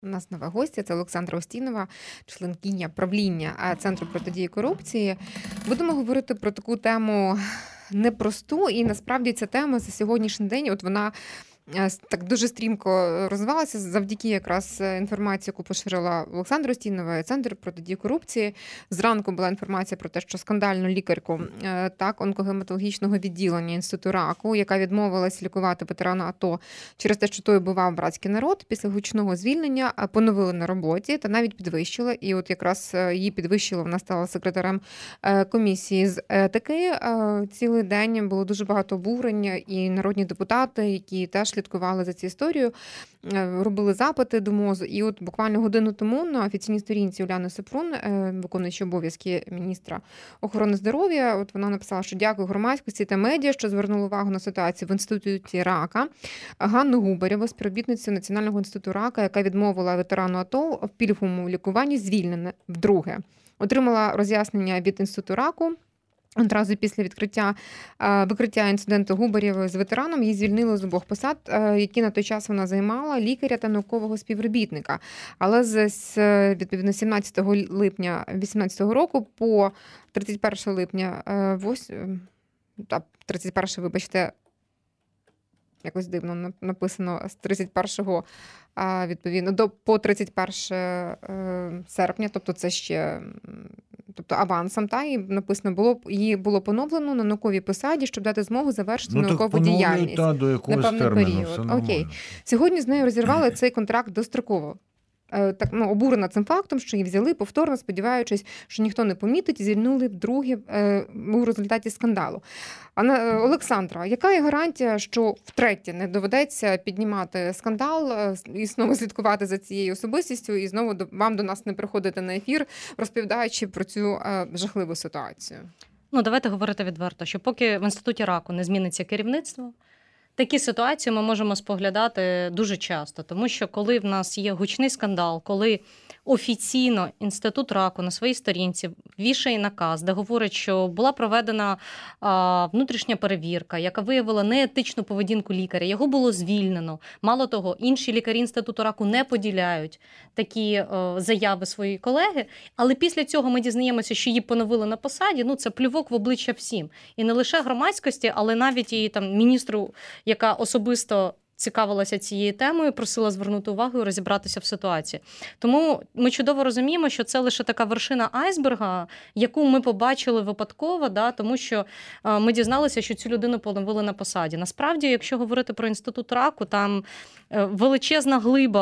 У нас нова гостя, це Олександра Устінова, членкиня правління Центру протидії корупції. Будемо говорити про таку тему непросту, і насправді ця тема за сьогоднішній день, от вона так дуже стрімко розвивалася завдяки якраз інформації, яку поширила Олександра Устінова, Центр протидії корупції. Зранку була інформація про те, що скандальну лікарку онкогематологічного відділення Інституту раку, яка відмовилась лікувати ветерана АТО через те, що той убивав братський народ, після гучного звільнення поновили на роботі та навіть підвищили. І от якраз її підвищило, вона стала секретарем комісії з етики. Цілий день було дуже багато обурення, і народні депутати, які теж слідкували за цією історією, робили запити до МОЗу. І от буквально годину тому на офіційній сторінці Уляни Супрун, виконуючої обов'язки міністра охорони здоров'я, от вона написала, що дякую громадськості та медіа, що звернули увагу на ситуацію в Інституті рака. Ганну Губарєву, співробітницю Національного інституту рака, яка відмовила ветерану АТО в пільговому лікуванні, звільнена вдруге. Отримала роз'яснення від Інституту раку. Одразу після викриття інциденту Губарєвої з ветераном її звільнили з обох посад, які на той час вона займала, лікаря та наукового співробітника. Але відповідно 17 липня 2018 року по 31 липня 31, вибачте, якось дивно написано, з 31-го, відповідно, по 31 серпня, тобто це ще, тобто авансом, і написано, її було поновлено на науковій посаді, щоб дати змогу завершити наукову діяльність. До якогось на певний терміну, період. Окей. Сьогодні з нею розірвали цей контракт достроково. Так, обурена цим фактом, що її взяли повторно, сподіваючись, що ніхто не помітить, і звільнили вдруге у результаті скандалу. Олександра, яка є гарантія, що втретє не доведеться піднімати скандал і знову слідкувати за цією особистістю, і знову вам до нас не приходити на ефір, розповідаючи про цю жахливу ситуацію? Давайте говорити відверто, що поки в Інституті раку не зміниться керівництво, такі ситуації ми можемо споглядати дуже часто, тому що коли в нас є гучний скандал, коли офіційно Інститут раку на своїй сторінці вішає наказ, де говорить, що була проведена внутрішня перевірка, яка виявила неетичну поведінку лікаря, його було звільнено. Мало того, інші лікарі Інституту раку не поділяють такі заяви своєї колеги, але після цього ми дізнаємося, що її поновили на посаді, це плювок в обличчя всім. І не лише громадськості, але навіть і міністру, яка особисто цікавилася цією темою, просила звернути увагу і розібратися в ситуації. Тому ми чудово розуміємо, що це лише така вершина айсберга, яку ми побачили випадково, тому що ми дізналися, що цю людину поновили на посаді. Насправді, якщо говорити про Інститут раку, там величезна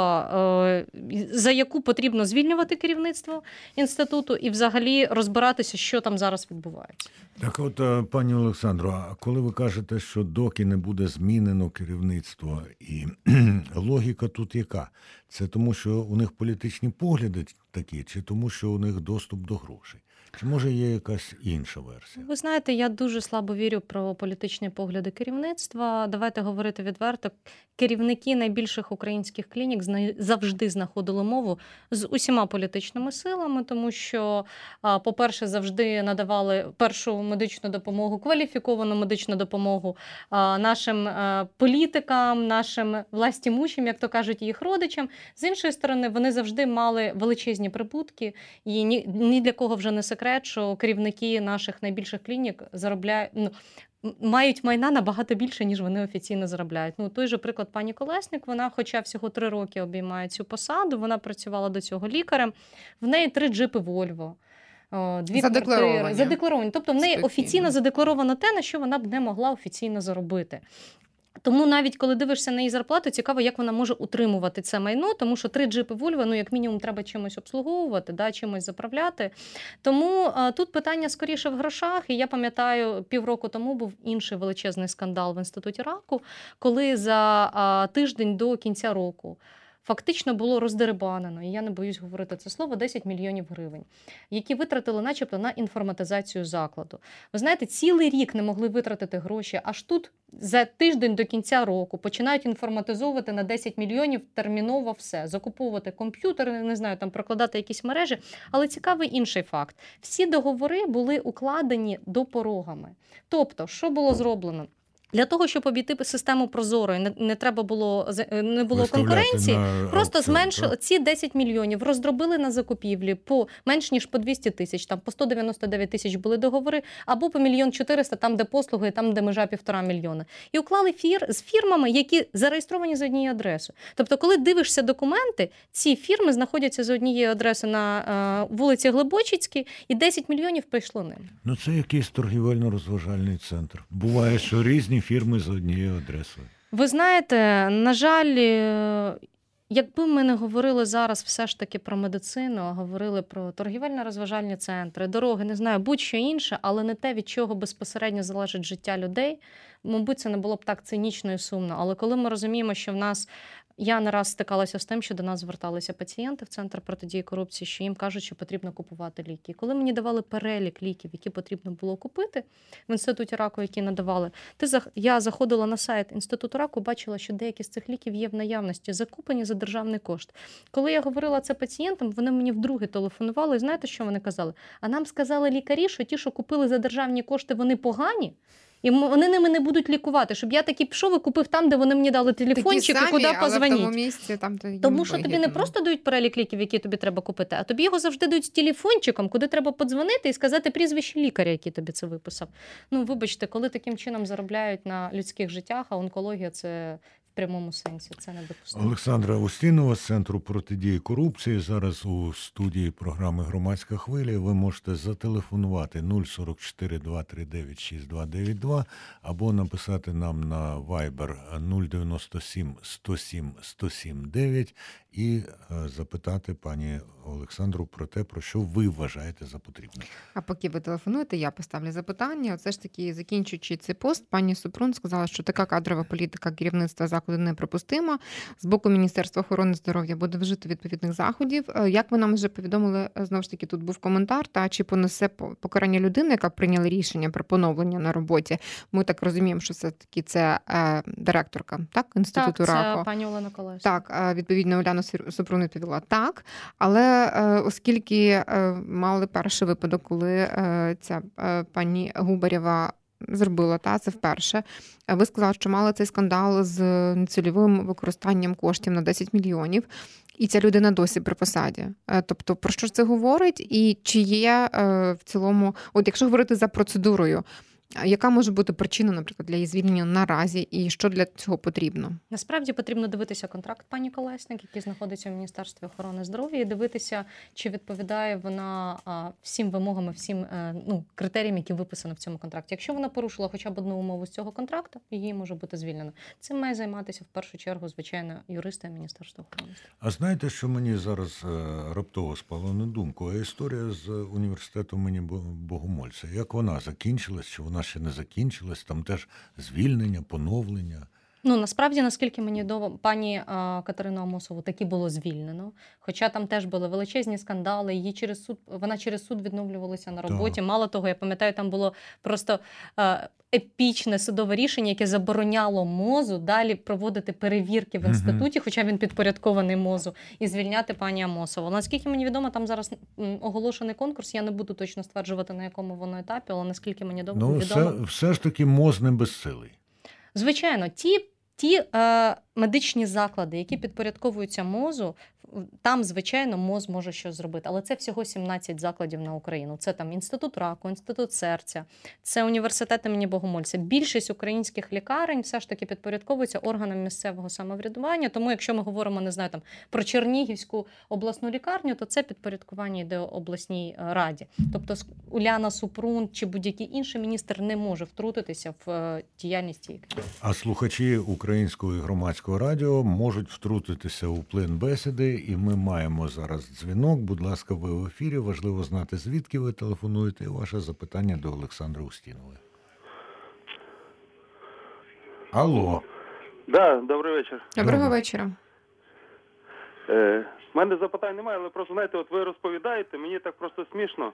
глиба, за яку потрібно звільнювати керівництво інституту і взагалі розбиратися, що там зараз відбувається. Так от, пані Олександро, а коли ви кажете, що доки не буде змінено керівництво, і логіка тут яка? Це тому, що у них політичні погляди такі, чи тому, що у них доступ до грошей? Чи може є якась інша версія? Ви знаєте, я дуже слабо вірю про політичні погляди керівництва. Давайте говорити відверто. Керівники найбільших українських клінік завжди знаходили мову з усіма політичними силами, тому що, по-перше, завжди надавали першу медичну допомогу, кваліфіковану медичну допомогу нашим політикам, нашим властімущим, як то кажуть, їх родичам. З іншої сторони, вони завжди мали величезні прибутки, і ні для кого вже не секрет, що керівники наших найбільших клінік мають майна набагато більше, ніж вони офіційно заробляють. Той же приклад пані Колесник, вона хоча всього 3 роки обіймає цю посаду, вона працювала до цього лікарем, в неї 3 джипи Volvo. 2 квартири задекларовані. Тобто в неї офіційно задекларовано те, на що вона б не могла офіційно заробити. Тому навіть коли дивишся на її зарплату, цікаво, як вона може утримувати це майно, тому що 3 джипи Volvo, як мінімум, треба чимось обслуговувати, чимось заправляти. Тому тут питання скоріше в грошах. І я пам'ятаю, півроку тому був інший величезний скандал в Інституті раку, коли за тиждень до кінця року фактично було роздерибанено, і я не боюсь говорити це слово, 10 мільйонів гривень, які витратили начебто на інформатизацію закладу. Ви знаєте, цілий рік не могли витратити гроші, аж тут за тиждень до кінця року починають інформатизовувати на 10 мільйонів терміново все, закуповувати комп'ютери, не знаю, там прокладати якісь мережі. Але цікавий інший факт. Всі договори були укладені допорогами. Тобто, що було зроблено? Для того, щоб обійти систему прозоро, і не треба було, не було Виставляти конкуренції, на просто аукціон, зменшили так? ці 10 мільйонів, роздробили на закупівлі по менш ніж по 200 тисяч, там по 199 тисяч були договори, або по 1 400 000, там, де послуги, там, де межа 1,5 мільйона. І уклали з фірмами, які зареєстровані за однією адресою. Тобто, коли дивишся документи, ці фірми знаходяться за однією адресою на вулиці Глибочицькій, і 10 мільйонів прийшло ним. Ну, це якийсь торгівельно-розважальний центр. Буває, що різні фірми за однією адресою. Ви знаєте, на жаль, якби ми не говорили зараз все ж таки про медицину, а говорили про торгівельно-розважальні центри, дороги, не знаю, будь-що інше, але не те, від чого безпосередньо залежить життя людей, мабуть, це не було б так цинічно і сумно. Але коли ми розуміємо, що в нас... Я не раз стикалася з тим, що до нас зверталися пацієнти в Центр протидії корупції, що їм кажуть, що потрібно купувати ліки. І коли мені давали перелік ліків, які потрібно було купити в Інституті раку, які надавали, я заходила на сайт Інституту раку, бачила, що деякі з цих ліків є в наявності, закуплені за державний кошт. Коли я говорила це пацієнтам, вони мені вдруге телефонували, і знаєте, що вони казали? А нам сказали лікарі, що ті, що купили за державні кошти, вони погані, і вони ними не будуть лікувати, щоб я таки пішов і купив там, де вони мені дали телефончик, і куди позвоніть. Тому що тобі не просто дають перелік ліків, які тобі треба купити, а тобі його завжди дають з телефончиком, куди треба подзвонити і сказати прізвище лікаря, який тобі це виписав. Ну, вибачте, коли таким чином заробляють на людських життях, а онкологія – це в прямому сенсі, це недопустимо. Олександра Устінова з Центру протидії корупції. Зараз у студії програми «Громадська хвиля». Ви можете зателефонувати 044 239 6292 або написати нам на Viber 097 107 107 9 і запитати пані Олександру про те, про що ви вважаєте за потрібне. А поки ви телефонуєте, я поставлю запитання. Оце ж таки, закінчуючи цей пост, пані Супрун сказала, що така кадрова політика керівництва закладу неприпустима. З боку Міністерства охорони здоров'я буде вжито відповідних заходів. Як ви нам вже повідомили, знову ж таки, тут був коментар, та чи понесе покарання людини, яка прийняла рішення про поновлення на роботі. Ми так розуміємо, що все-таки це директорка, так, Інституту раку. Так, це пані Олена Колесник. Так, відповідно, Уляна Супрун відповіла так, але оскільки мали перший випадок, коли ця пані Губарєва зробила, це вперше. Ви сказали, що мали цей скандал з нецільовим використанням коштів на 10 мільйонів, і ця людина досі при посаді. Тобто, про що це говорить? І чи є в цілому, от якщо говорити за процедурою, яка може бути причина, наприклад, для її звільнення наразі, і що для цього потрібно? Насправді потрібно дивитися контракт пані Колесник, який знаходиться в Міністерстві охорони здоров'я, і дивитися, чи відповідає вона всім вимогам, всім критеріям, які виписано в цьому контракті. Якщо вона порушила хоча б одну умову з цього контракту, її може бути звільнено. Цим має займатися в першу чергу, звичайно, юристи Міністерства охорони здоров'я. А знаєте, що мені зараз раптово спало на думку? Історія з університету імені Богомольця. Як вона закінчилась, чи вона ще не закінчилась, там теж звільнення, поновлення. Насправді, наскільки мені відомо, пані Катерину Амосову таки було звільнено, хоча там теж були величезні скандали, вона через суд відновлювалася на роботі. Так. Мало того, я пам'ятаю, там було просто епічне судове рішення, яке забороняло МОЗу далі проводити перевірки в інституті, хоча він підпорядкований МОЗу, і звільняти пані Амосову. Наскільки мені відомо, там зараз оголошений конкурс, я не буду точно стверджувати, на якому воно етапі, але наскільки мені відомо... Все ж таки МОЗ не безсилий. Звичайно, ті медичні заклади, які підпорядковуються МОЗу, там, звичайно, МОЗ може щось зробити. Але це всього 17 закладів на Україну. Це там Інститут раку, Інститут серця, це університет імені Богомольця. Більшість українських лікарень все ж таки підпорядковуються органам місцевого самоврядування. Тому, якщо ми говоримо, не знаю, там, про Чернігівську обласну лікарню, то це підпорядкування йде обласній раді. Тобто Уляна Супрун чи будь-який інший міністр не може втрутитися в діяльність цієї країни. А слухачі Українського і Громадського радіо можуть втрутитися у плин бесіди, і ми маємо зараз дзвінок. Будь ласка, ви в ефірі. Важливо знати, звідки ви телефонуєте, і ваше запитання до Олександри Устінової. Алло. Да, добрий вечір. Доброго вечора. В мене запитань немає, але просто, знаєте, от ви розповідаєте, мені так просто смішно.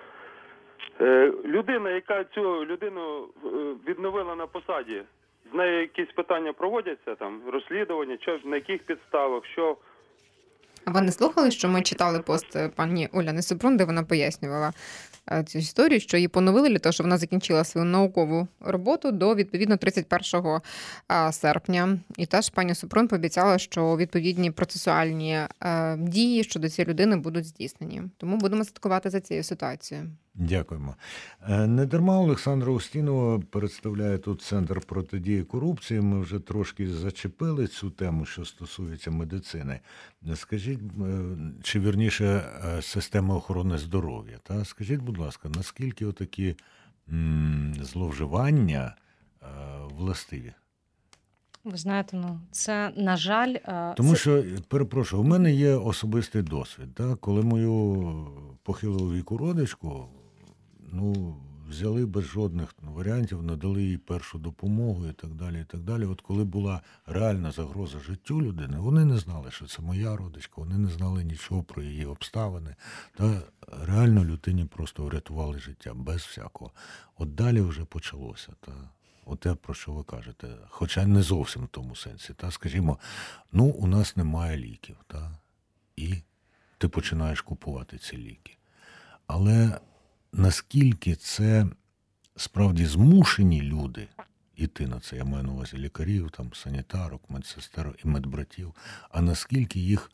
Людина, яка цю людину відновила на посаді, з нею якісь питання проводяться, там, розслідування, на яких підставах, що... А ви не слухали, що ми читали пост пані Уляни Супрун, де вона пояснювала, цю історію, що її поновили для того, щоб вона закінчила свою наукову роботу до, відповідно, 31 серпня. І теж пані Супрун пообіцяла, що відповідні процесуальні дії щодо цієї людини будуть здійснені. Тому будемо слідкувати за цією ситуацією. Дякуємо. Недарма Олександра Устінова представляє тут Центр протидії корупції. Ми вже трошки зачепили цю тему, що стосується медицини. Скажіть, чи вірніше системи охорони здоров'я. Та? Скажіть, будь ласка, наскільки отакі зловживання властиві? Ви знаєте, це, на жаль... Тому що, перепрошую, у мене є особистий досвід. Так? Коли мою похилого віку родичку взяли без жодних варіантів, надали їй першу допомогу і так далі, і так далі. От коли була реальна загроза життю людини, вони не знали, що це моя родичка, вони не знали нічого про її обставини. Та реально людині просто врятували життя, без всякого. От далі вже почалося. Те, про що ви кажете. Хоча не зовсім в тому сенсі. Скажімо, у нас немає ліків. І ти починаєш купувати ці ліки. Але наскільки це справді змушені люди йти на це, я маю на увазі лікарів, санітарок, медсестер і медбратів, а наскільки їх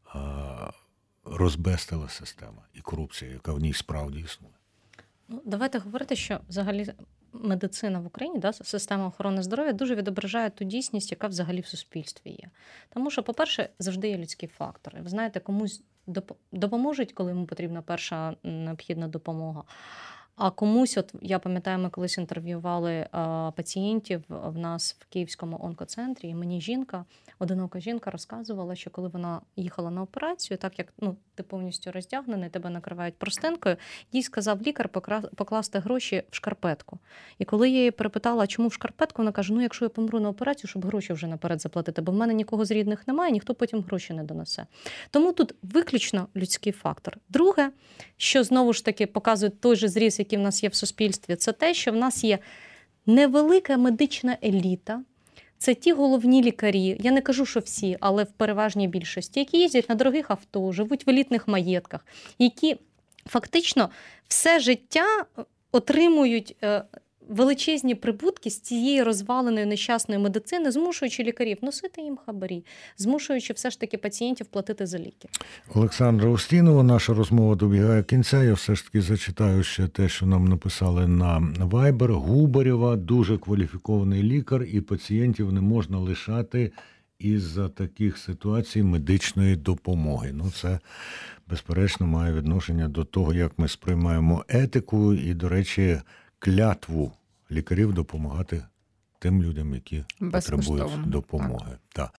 розбестила система і корупція, яка в ній справді існує? Давайте говорити, що взагалі медицина в Україні, система охорони здоров'я дуже відображає ту дійсність, яка взагалі в суспільстві є. Тому що, по-перше, завжди є людський фактор. Ви знаєте, комусь допоможуть, коли йому потрібна перша необхідна допомога. А комусь, я пам'ятаю, ми колись інтерв'ювали пацієнтів в нас в Київському онкоцентрі, і мені одинока жінка розказувала, що коли вона їхала на операцію, так як ти повністю роздягнений, тебе накривають простинкою, їй сказав лікар покласти гроші в шкарпетку. І коли я її перепитала, чому в шкарпетку, вона каже, якщо я помру на операцію, щоб гроші вже наперед заплатити, бо в мене нікого з рідних немає, ніхто потім гроші не донесе. Тому тут виключно людський фактор. Друге, що знову ж таки показує той же зріз, який в нас є в суспільстві, це те, що в нас є невелика медична еліта, це ті головні лікарі, я не кажу, що всі, але в переважній більшості, які їздять на дорогих авто, живуть в елітних маєтках, які фактично все життя отримують величезні прибутки з цієї розваленої нещасної медицини, змушуючи лікарів носити їм хабарі, змушуючи все ж таки пацієнтів платити за ліки. Олександра Устінова, наша розмова добігає кінця. Я все ж таки зачитаю ще те, що нам написали на Viber. Губарєва, дуже кваліфікований лікар, і пацієнтів не можна лишати із-за таких ситуацій медичної допомоги. Це, безперечно, має відношення до того, як ми сприймаємо етику і, до речі, клятву лікарів допомагати тим людям, які потребують допомоги. Так.